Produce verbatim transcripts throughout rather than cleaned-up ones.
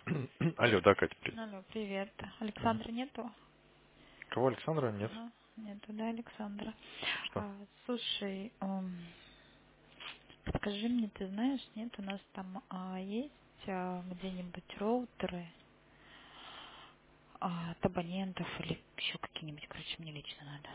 Алло, да, Катя, привет. Алло, привет. Мгм. Александра нету? Кого, Александра? Нет. Ага, нету, да, Александра. Что? А, слушай, м, скажи мне, ты знаешь, нет, у нас там а, есть а, где-нибудь роутеры а, от абонентов или еще какие-нибудь, короче, мне лично надо.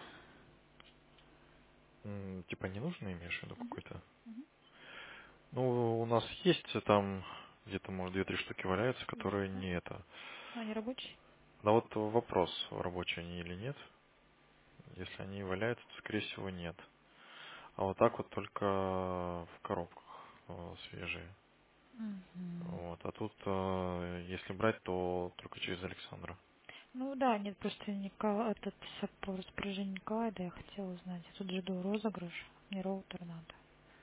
М, Типа не нужно, имеешь в виду Мгм, какой-то? мгм. Ну, у нас есть там где-то, может, две-три штуки валяются, Есть, которые да? не это. Ну, они рабочие? Да вот вопрос, рабочие они или нет. Если они валяются, то, скорее всего, нет. А вот так вот только в коробках э, свежие. Мгм. Вот. А тут, э, если брать, то только через Александра. Ну да, нет, просто Николай, этот с- по распоряжению Николая, да, я хотела узнать. Я тут жду розыгрыш, мне роутер надо.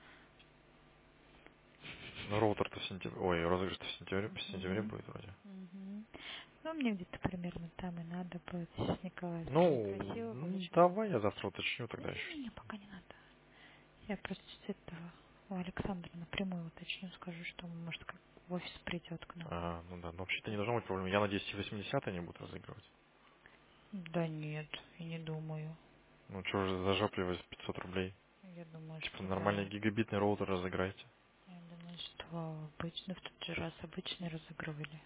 Ну, роутер-то в сентябре. Ой, розыгрыш-то в сентябре, в сентябре Мгм. будет вроде. Мгм. Ну, мне где-то примерно там и надо будет. Сейчас Николай скажу Ну, красиво, м, получается. давай я завтра уточню Да тогда еще. не-не-не, пока не надо. Я просто с этого у Александра напрямую уточню, скажу, что он, может, как в офис придет к нам. А, ну да, но вообще-то не должно быть проблем. Я надеюсь, и восемьдесят они будут разыгрывать. Да нет, я не думаю. Ну, что же зажопливать пятьсот рублей? Я думаю, Типа что нормальный да. гигабитный роутер разыграйте. Я думаю, что обычно в тот же раз обычно разыгрывали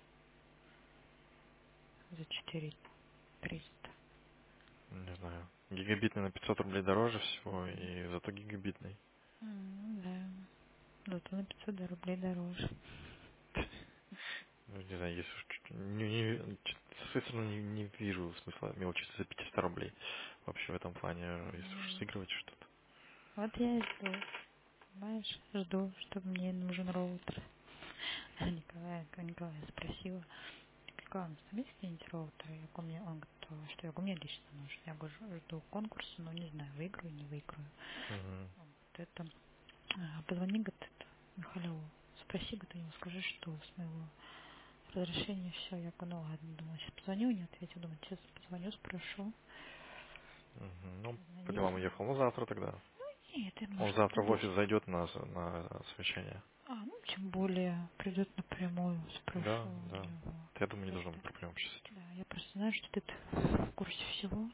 за четыре триста. Не знаю. Гигабитный на пятьсот рублей дороже всего, и зато гигабитный. М, Да. Зато на пятьсот рублей дороже. Ну, не знаю, если уж чуть- не, не, чуть- с своей стороны не, не вижу смысла мелочиться за пятьсот рублей. Вообще в этом плане, если уж М, сыгрывать что-то. Вот я и жду. Понимаешь, жду, чтобы мне нужен роутер. А Николая, Николая спросила, какая у нас там есть какие-нибудь роутеры? Я говорю, мне- он говорит, «А что я говорю, мне лично нужен. Я говорю, жду конкурса, но не знаю, выиграю, не выиграю. Угу. Он говорит, это, а, позвони, говорит, это, Михалеву, спроси, говорит, у него, скажи, что с моего разрешения все. Я говорю, ну ладно, думаю, сейчас позвоню, не ответил, думаю, сейчас позвоню, спрошу. Угу. Ну, по Надеюсь, делам он... уехал. Ну, завтра тогда. Нет, я думаю, Он что завтра в придет. офис зайдет на, с- на совещание. А, ну, тем более, придет напрямую, спрошу Да, у да. него. Я думаю, не должно быть Просто, проблем вообще с этим. да, я просто знаю, что ты в курсе всего.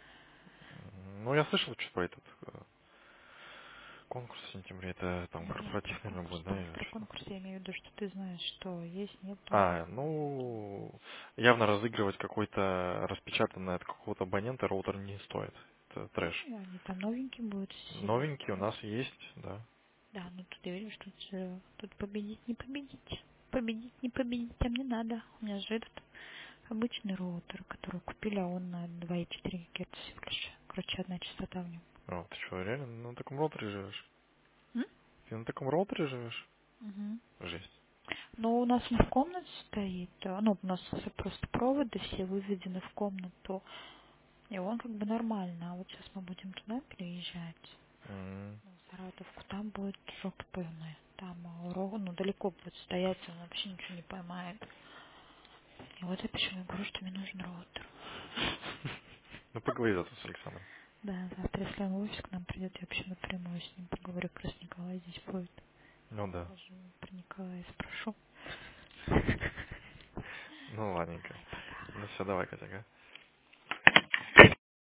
М, Ну, я слышал что про этот э, конкурс в сентябре. Это там Нет, не про корпоратив, наверное, конкурс. будет, да, Про, или про что? конкурс я имею в виду, что ты знаешь, что есть, нету. А, ну, явно разыгрывать какой-то распечатанный от какого-то абонента роутер не стоит. Это трэш. Ну, они там новенькие будут все. Новенький у нас есть, да. Да, ну тут я вижу, что тут, же- тут победить, не победить. Победить, не победить, а мне надо. У меня же этот обычный роутер, который купили, а он на два и четыре гигагерца всего лишь. Короче, одна частота в нем. О, ты что, реально на таком роутере живешь? М? Ты на таком роутере живешь? Мгм. Жесть. Но у нас не в комнате стоит, а, ну, у нас просто проводы все выведены в комнату, и он как бы нормально. А вот сейчас мы будем туда переезжать. М, Ну, в Саратовку, там будет жопа полная. Там а, ро- ну, далеко будет стоять, он вообще ничего не поймает. И вот я почему говорю, что мне нужен роутер. Ну, поговори завтра с Александром. Да, завтра, если он в офис к нам придет, я вообще напрямую с ним поговорю, как раз Николай здесь будет. Ну да. Даже про Николая спрошу. Ну, ладненько. Давай, пока. Ну все, давай, Катя, ага.